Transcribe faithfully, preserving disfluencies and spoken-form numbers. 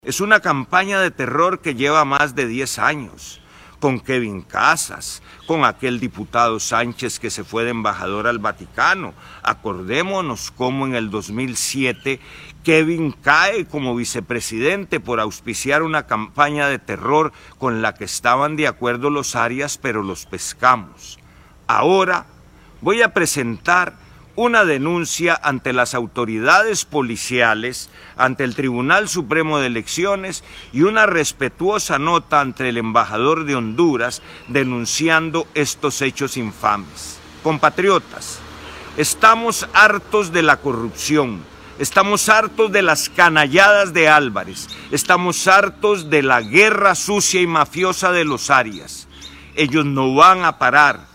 Es una campaña de terror que lleva más de diez años, con Kevin Casas, con aquel diputado Sánchez que se fue de embajador al Vaticano. Acordémonos cómo en el dos mil siete Kevin cae como vicepresidente por auspiciar una campaña de terror con la que estaban de acuerdo los Arias, pero los pescamos. Ahora voy a presentar una denuncia ante las autoridades policiales, ante el Tribunal Supremo de Elecciones y una respetuosa nota ante el embajador de Honduras denunciando estos hechos infames. Compatriotas, estamos hartos de la corrupción, estamos hartos de las canalladas de Álvarez, estamos hartos de la guerra sucia y mafiosa de los Arias. Ellos no van a parar.